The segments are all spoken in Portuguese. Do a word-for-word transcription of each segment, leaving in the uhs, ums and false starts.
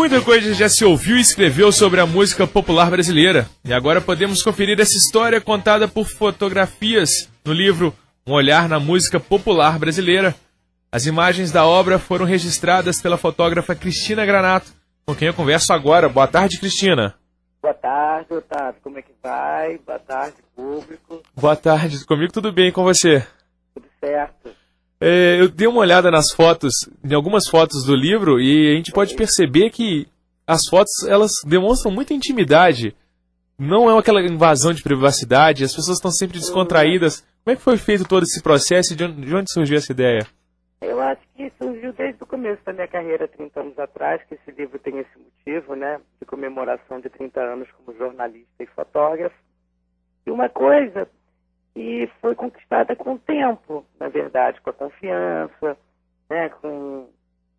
Muita coisa já se ouviu e escreveu sobre a música popular brasileira. E agora podemos conferir essa história contada por fotografias no livro Um Olhar na Música Popular Brasileira. As imagens da obra foram registradas pela fotógrafa Cristina Granato, com quem eu converso agora. Boa tarde, Cristina. Boa tarde, Otávio. Como é que vai? Boa tarde, público. Boa tarde. Comigo tudo bem, com você? Tudo certo. É, eu dei uma olhada nas fotos, em algumas fotos do livro, e a gente pode perceber que as fotos, elas demonstram muita intimidade. Não é aquela invasão de privacidade, as pessoas estão sempre descontraídas. Como é que foi feito todo esse processo e de onde, de onde surgiu essa ideia? Eu acho que surgiu desde o começo da minha carreira, trinta anos atrás, que esse livro tem esse motivo, né, de comemoração de trinta anos como jornalista e fotógrafo. E uma coisa que foi conquistada com o tempo, na verdade, com a confiança, né, com,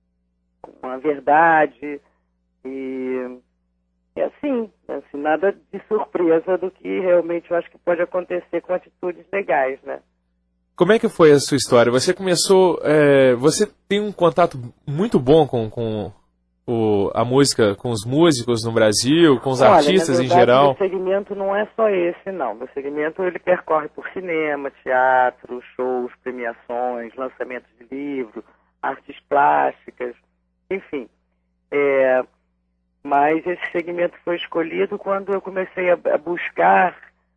com a verdade, e, e assim, assim, nada de surpresa do que realmente eu acho que pode acontecer com atitudes legais, né. Como é que foi a sua história? Você começou, é, você tem um contato muito bom com, com o, a música, com os músicos no Brasil, com os Olha, artistas na verdade, em geral? Meu segmento não é só esse, não. Meu segmento ele percorre por cinema, teatro, shows, premiações, lançamentos de livro, artes plásticas, enfim. É, mas esse segmento foi escolhido quando eu comecei a, a buscar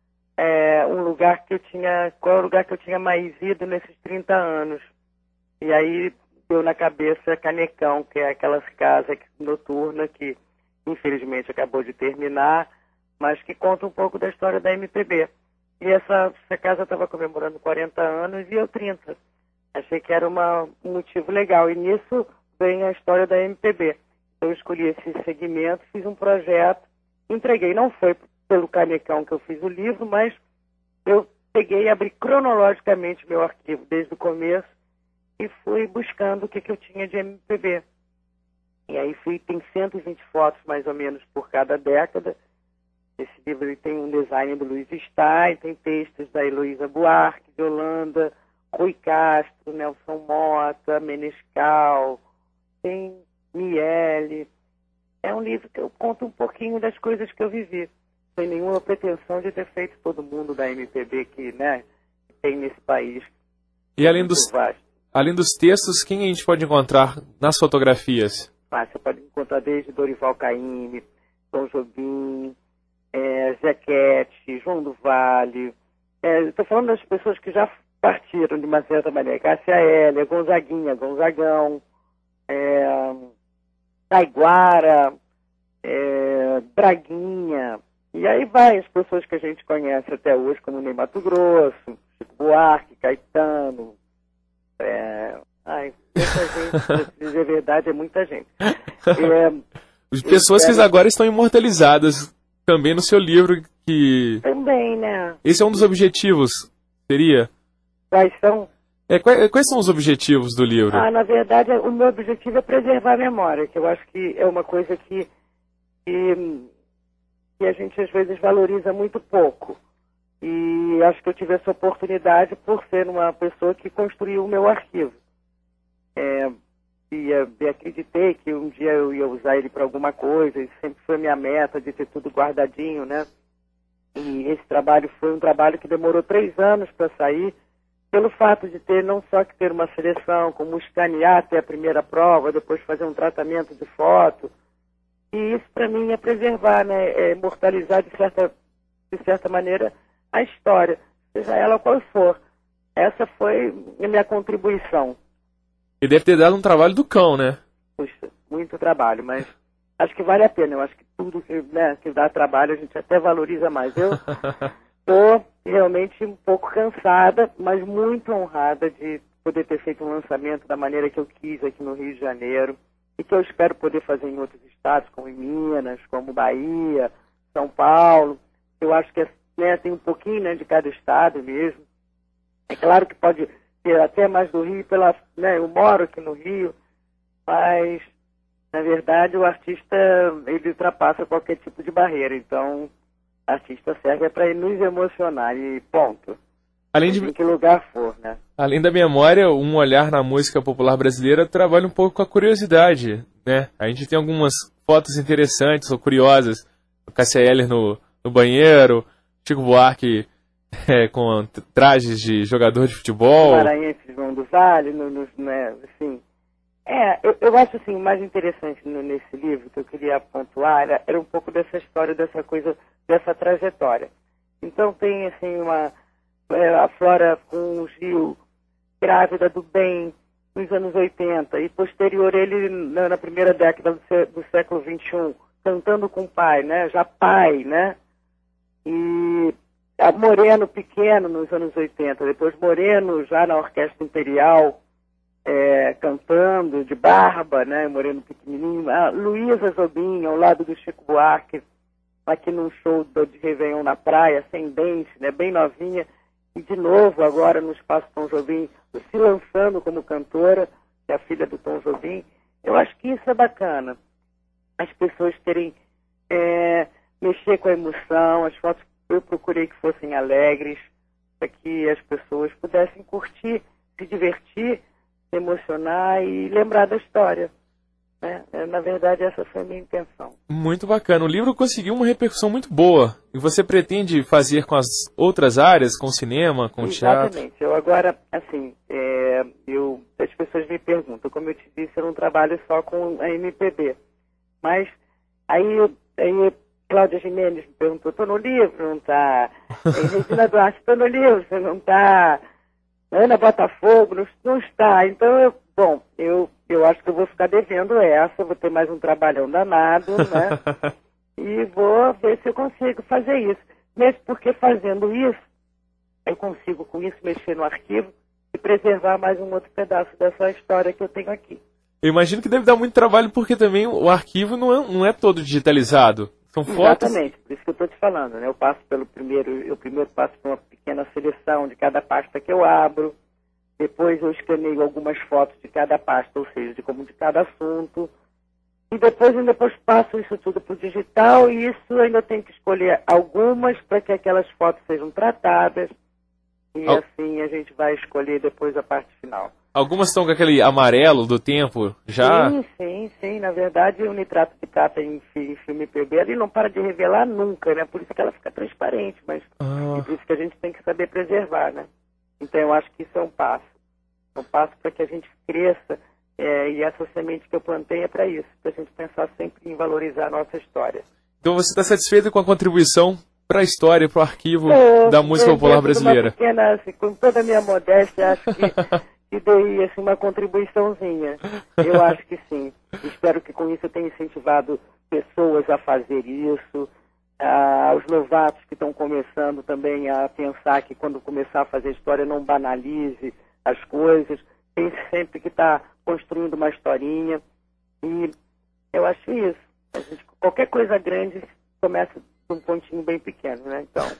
é, um lugar que eu tinha, qual é o lugar que eu tinha mais ido nesses trinta anos. E aí deu na cabeça Canecão, que é aquelas casas noturnas que infelizmente acabou de terminar, mas que conta um pouco da história da M P B. E essa, essa casa estava comemorando quarenta anos e eu trinta. Achei que era uma, um motivo legal. E nisso vem a história da M P B. Eu escolhi esse segmento, fiz um projeto, entreguei. Não foi pelo Canecão que eu fiz o livro, mas eu peguei e abri cronologicamente meu arquivo desde o começo e fui buscando o que, que eu tinha de M P B. E aí fui, tem cento e vinte fotos mais ou menos por cada década. Esse livro ele tem um design do Luiz Stein, tem textos da Heloísa Buarque, de Holanda, Rui Castro, Nelson Mota, Menescal, tem Miele. É um livro que eu conto um pouquinho das coisas que eu vivi, sem nenhuma pretensão de ter feito todo mundo da M P B que, né, tem nesse país. E além dos, além dos textos, quem a gente pode encontrar nas fotografias? Ah, você pode encontrar desde Dorival Caymmi, Tom Jobim, é, Zequete, João do Vale. Estou é, falando das pessoas que já partiram de uma certa maneira. Cássia Hélia, Gonzaguinha, Gonzagão, é, Taiguara, é, Braguinha. E aí vai as pessoas que a gente conhece até hoje, como Ney Matogrosso, Chico Buarque, Caetano. É, ai, muita gente, pra dizer a verdade, é muita gente. É, As pessoas que agora estão imortalizadas também no seu livro. Que... Também, né? Esse é um dos objetivos, seria? Quais são? É, quais, quais são os objetivos do livro? Ah, na verdade, o meu objetivo é preservar a memória, que eu acho que é uma coisa que... que que a gente às vezes valoriza muito pouco. E acho que eu tive essa oportunidade por ser uma pessoa que construiu o meu arquivo. É, e, e acreditei que um dia eu ia usar ele para alguma coisa, e sempre foi minha meta de ter tudo guardadinho, né? E esse trabalho foi um trabalho que demorou três anos para sair, pelo fato de ter não só que ter uma seleção, como escanear, ter a primeira prova, depois fazer um tratamento de foto. E isso, para mim, é preservar, né? É imortalizar, de certa, de certa maneira, a história, seja ela qual for. Essa foi a minha contribuição. E deve ter dado um trabalho do cão, né? Puxa, muito trabalho, mas acho que vale a pena. Eu acho que tudo que, né, que dá trabalho a gente até valoriza mais. Eu estou realmente um pouco cansada, mas muito honrada de poder ter feito um lançamento da maneira que eu quis aqui no Rio de Janeiro. E que eu espero poder fazer em outros estados, como em Minas, como Bahia, São Paulo. Eu acho que né, tem um pouquinho, né, de cada estado mesmo. É claro que pode ter até mais do Rio, pela, né, eu moro aqui no Rio, mas, na verdade, o artista ele ultrapassa qualquer tipo de barreira. Então, o artista serve para nos emocionar e ponto. Além de... Em que lugar for, né? Além da memória, um olhar na música popular brasileira trabalha um pouco com a curiosidade, né? A gente tem algumas fotos interessantes ou curiosas. O Cássia Eller no, no banheiro, Chico Buarque é, com trajes de jogador de futebol. Maranhense de João do Vale, no, no, né, assim. É, eu, eu acho assim, o mais interessante no, nesse livro que eu queria pontuar era, era um pouco dessa história, dessa coisa, dessa trajetória. Então tem assim uma é, a Flora com o Gil, grávida do bem, nos anos oitenta, e posterior ele na, na primeira década do, sé, do século vinte e um, cantando com o pai, né? Já pai, né? E a Moreno pequeno nos anos oitenta, depois Moreno já na Orquestra Imperial, é, cantando de barba, né? Moreno pequenininho. A Luísa Jobim, ao lado do Chico Buarque, aqui num show de Réveillon na praia, ascendente, né? Bem novinha. E de novo agora no Espaço Tom Jobim, se lançando como cantora, que é a filha do Tom Jobim. Eu acho que isso é bacana. As pessoas terem, é, mexer com a emoção, as fotos eu procurei que fossem alegres, para que as pessoas pudessem curtir, se divertir, se emocionar e lembrar da história. Né? Na verdade, essa foi a minha intenção. Muito bacana. O livro conseguiu uma repercussão muito boa. E você pretende fazer com as outras áreas, com cinema, com teatro? Exatamente. Eu agora, assim, é, eu, as pessoas me perguntam, como eu te disse, eu não trabalho só com a M P B. Mas aí, aí Cláudia Gimenez me perguntou, estou no livro, não está? Regina Duarte, estou no livro, você não está? Ana Botafogo, não, não está. Então, eu, bom, eu, eu acho que eu vou ficar devendo essa, vou ter mais um trabalhão danado, né? E vou ver se eu consigo fazer isso. Mesmo porque fazendo isso, eu consigo com isso mexer no arquivo e preservar mais um outro pedaço dessa história que eu tenho aqui. Eu imagino que deve dar muito trabalho porque também o arquivo não é, não é todo digitalizado. São fotos... Exatamente, por isso que eu estou te falando, né? Eu passo pelo primeiro, eu primeiro passo por uma pequena seleção de cada pasta que eu abro, depois eu escaneio algumas fotos de cada pasta, ou seja, de como de cada assunto, e depois eu depois passo isso tudo para o digital, e isso eu ainda tenho que escolher algumas para que aquelas fotos sejam tratadas, e Al... assim a gente vai escolher depois a parte final. Algumas estão com aquele amarelo do tempo, já? Sim, sim, sim. Na verdade, o nitrato de prata em filme P B, ele não para de revelar nunca, né? Por isso que ela fica transparente, mas ah. E por isso que a gente tem que saber preservar, né? Então, eu acho que isso é um passo. É um passo para que a gente cresça, é, e essa semente que eu plantei é para isso, para a gente pensar sempre em valorizar a nossa história. Então, você está satisfeito com a contribuição para a história, para o arquivo é, da música popular brasileira? Pequena, assim, com toda a minha modéstia, acho que... e dei assim, uma contribuiçãozinha. Eu acho que sim. Espero que com isso eu tenha incentivado pessoas a fazer isso, ah, os novatos que estão começando também a pensar que quando começar a fazer história não banalize as coisas, pense sempre que está construindo uma historinha. E eu acho isso. A gente, qualquer coisa grande começa de um pontinho bem pequeno, né? Então...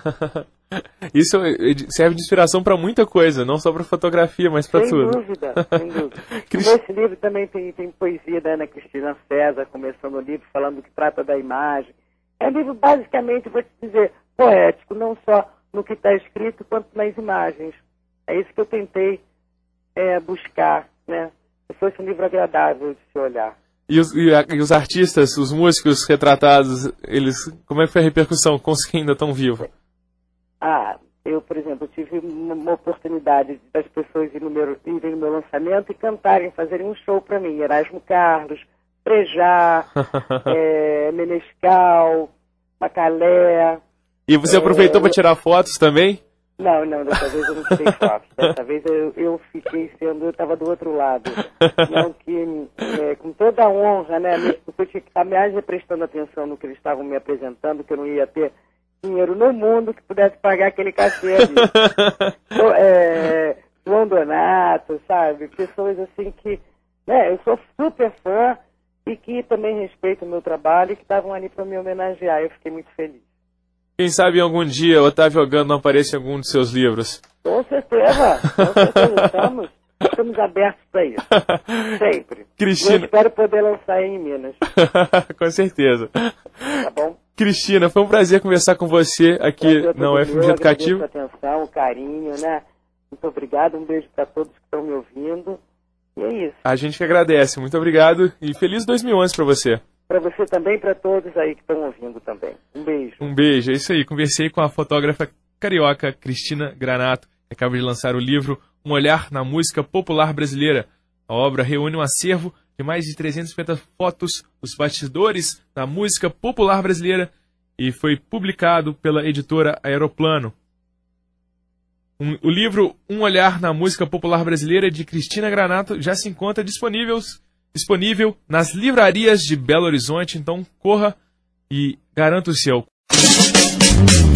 Isso serve de inspiração para muita coisa, não só para fotografia, mas para tudo. Sem dúvida, sem dúvida. Nesse livro também tem, tem poesia da Ana Cristina César, começando o livro, falando que trata da imagem. É um livro basicamente, vou te dizer, poético, não só no que está escrito, quanto nas imagens. É isso que eu tentei é, buscar, né? Que fosse um livro agradável de se olhar. E os, e, a, e os artistas, os músicos retratados, eles, como é que foi a repercussão com os que ainda estão vivos? Ah, eu, por exemplo, tive uma oportunidade das pessoas irem no meu, irem no meu lançamento e cantarem, fazerem um show para mim. Erasmo Carlos, Frejá, é, Menescal, Macalé. E você aproveitou é, para tirar fotos também? Não, não, dessa vez eu não tirei fotos. Dessa vez eu, eu fiquei sendo, eu estava do outro lado. Não que, é, com toda a honra, né, porque eu tinha que estar mais prestando atenção no que eles estavam me apresentando, que eu não ia ter dinheiro no mundo que pudesse pagar aquele cachê ali. Então, é, João Donato, sabe? Pessoas assim que, né, eu sou super fã e que também respeitam o meu trabalho e que estavam ali para me homenagear. Eu fiquei muito feliz. Quem sabe algum dia o Otávio Ogando não apareça em algum dos seus livros? Com certeza, com certeza. Estamos, estamos abertos para isso. Sempre. Cristina... Eu espero poder lançar em Minas. Com certeza. Tá bom? Cristina, foi um prazer conversar com você aqui na U F M G Educativo. A atenção, o carinho, né? Muito obrigado, um beijo para todos que estão me ouvindo. E é isso. A gente que agradece. Muito obrigado e feliz dois mil e onze para você. Para você também, para todos aí que estão ouvindo também. Um beijo. Um beijo, é isso aí. Conversei com a fotógrafa carioca Cristina Granato, que acaba de lançar o livro Um Olhar na Música Popular Brasileira. A obra reúne um acervo de mais de trezentas e cinquenta fotos dos bastidores da música popular brasileira e foi publicado pela editora Aeroplano. Um, o livro Um Olhar na Música Popular Brasileira, de Cristina Granato, já se encontra disponível, disponível nas livrarias de Belo Horizonte, então corra e garanta o seu.